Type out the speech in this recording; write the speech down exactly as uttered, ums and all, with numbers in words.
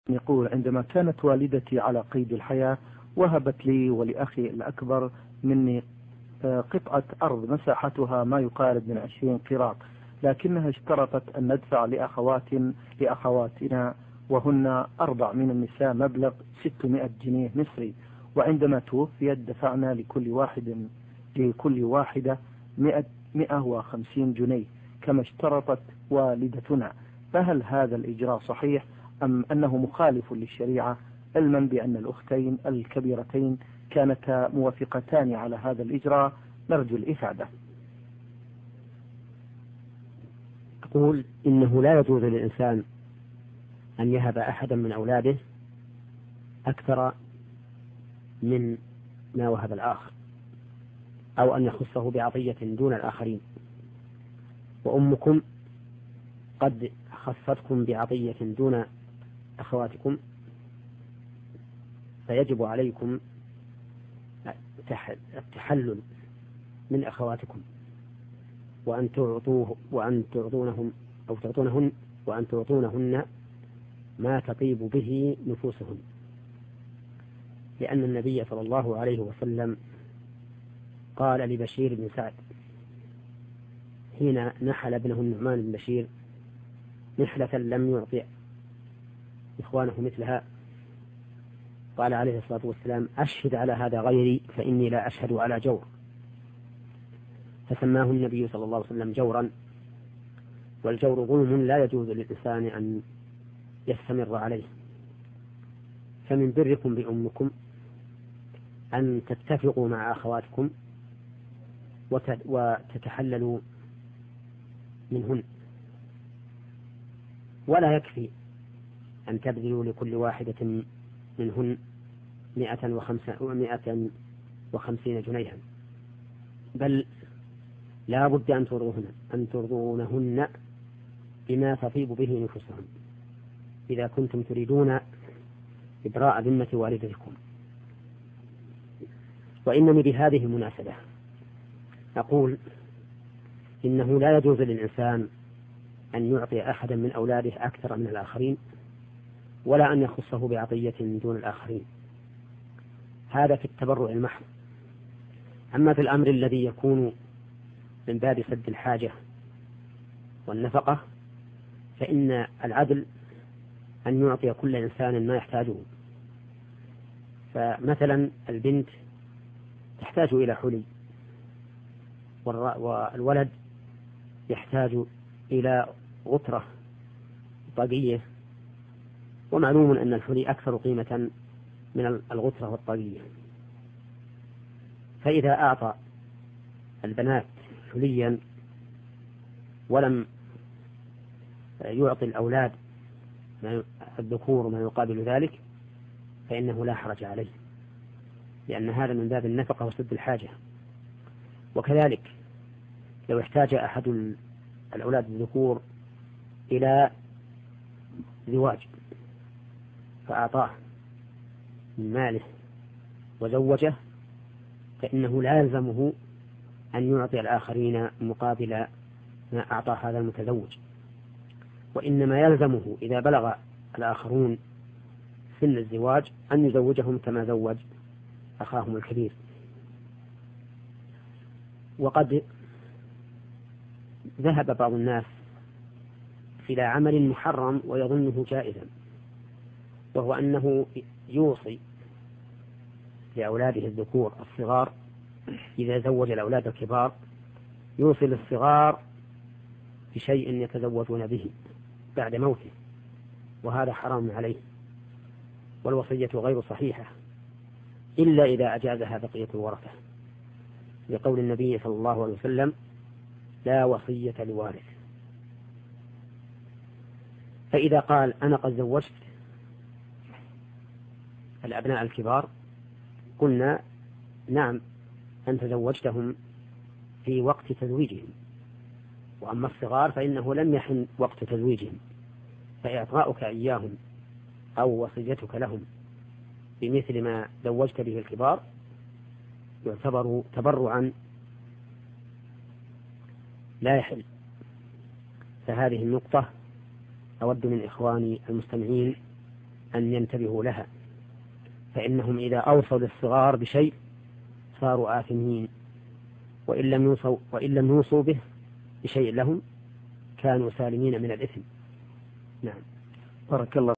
يقول: عندما كانت والدتي على قيد الحياة وهبت لي ولأخي الأكبر مني قطعة أرض مساحتها ما يقارب من عشرين قيراط، لكنها اشترطت أن ندفع لأخوات لأخواتنا وهن أربع من النساء مبلغ ستمائة جنيه مصري، وعندما توفيت دفعنا لكل واحد لكل واحدة مئة وخمسين جنيه كما اشترطت والدتنا. فهل هذا الإجراء صحيح أم أنه مخالف للشريعة، علما بأن الأختين الكبيرتين كانتا موافقتان على هذا الإجراء؟ نرجو الإفادة. أقول إنه لا يجوز للإنسان أن يهب أحدا من أولاده أكثر من ما وهب الآخر، أو أن يخصه بعطية دون الآخرين. وأمكم قد خصتكم بعطية دون أخواتكم، فيجب عليكم التحلل من أخواتكم وأن تعطوه وأن تعطونهم أو تعطونهن وأن تعطونهن ما تطيب به نفوسهن، لأن النبي صلى الله عليه وسلم قال لبشير بن سعد حين نحل ابنه النعمان بن بشير نحلة لم يعطي إخوانه مثلها، قال عليه الصلاة والسلام: أشهد على هذا غيري فإني لا أشهد على جور. فسماه النبي صلى الله عليه وسلم جورا، والجور ظلم لا يجوز للإنسان أن يستمر عليه. فمن بركم بأمكم أن تتفقوا مع أخواتكم وتتحللوا منهن، ولا يكفي أن تبذلوا لكل واحدة منهن مئة وخمسة ومئة وخمسين جنيها، بل لا بد أن ترضوهن أن ترضونهن بما تطيب به نفوسهن إذا كنتم تريدون إبراء ذمة والدتكم. وإنني بهذه المناسبة أقول إنه لا يجوز للإنسان أن يعطي أحدا من أولاده أكثر من الآخرين، ولا أن يخصه بعطية دون الآخرين، هذا في التبرع المحض. أما في الأمر الذي يكون من باب سد الحاجة والنفقة فإن العدل أن يعطي كل إنسان ما يحتاجه. فمثلا البنت تحتاج إلى حلي، والولد يحتاج إلى غطرة طاقية، ومعلوم أن الحلي أكثر قيمة من الغطرة والطاقية. فإذا أعطى البنات حليا ولم يعطي الأولاد الذكور ما يقابل ذلك فإنه لا حرج عليه، لأن هذا من باب النفقة وسد الحاجة. وكذلك لو احتاج أحد الأولاد الذكور إلى زواج فأعطاه من ماله وزوجه فإنه لا يلزمه أن يعطي الآخرين مقابل ما أعطى هذا المتزوج، وإنما يلزمه إذا بلغ الآخرون سن الزواج أن يزوجهم كما زوج أخاهم الكبير. وقد ذهب بعض الناس إلى عمل محرم ويظنه جائزا، وهو أنه يوصي لأولاده الذكور الصغار إذا زوج الأولاد الكبار يوصي للصغار بشيء يتزوجون به بعد موته، وهذا حرام عليه، والوصية غير صحيحة إلا إذا أجازها بقية الورثة، لقول النبي صلى الله عليه وسلم: لا وصية لوارث. فإذا قال: أنا قد زوجت الأبناء الكبار، قلنا: نعم، أنت زوجتهم في وقت تزويجهم، وأما الصغار فإنه لم يحن وقت تزويجهم، فإعطاؤك إياهم أو وصيتك لهم بمثل ما زوجت به الكبار يعتبر تبرعا لا يحل. فهذه النقطة أود من إخواني المستمعين أن ينتبهوا لها، فإنهم إذا أوصوا للصغار بشيء صاروا آثمين، وإن لم يوصوا, وإن لم يوصوا به بشيء لهم كانوا سالمين من الإثم. نعم. بارك الله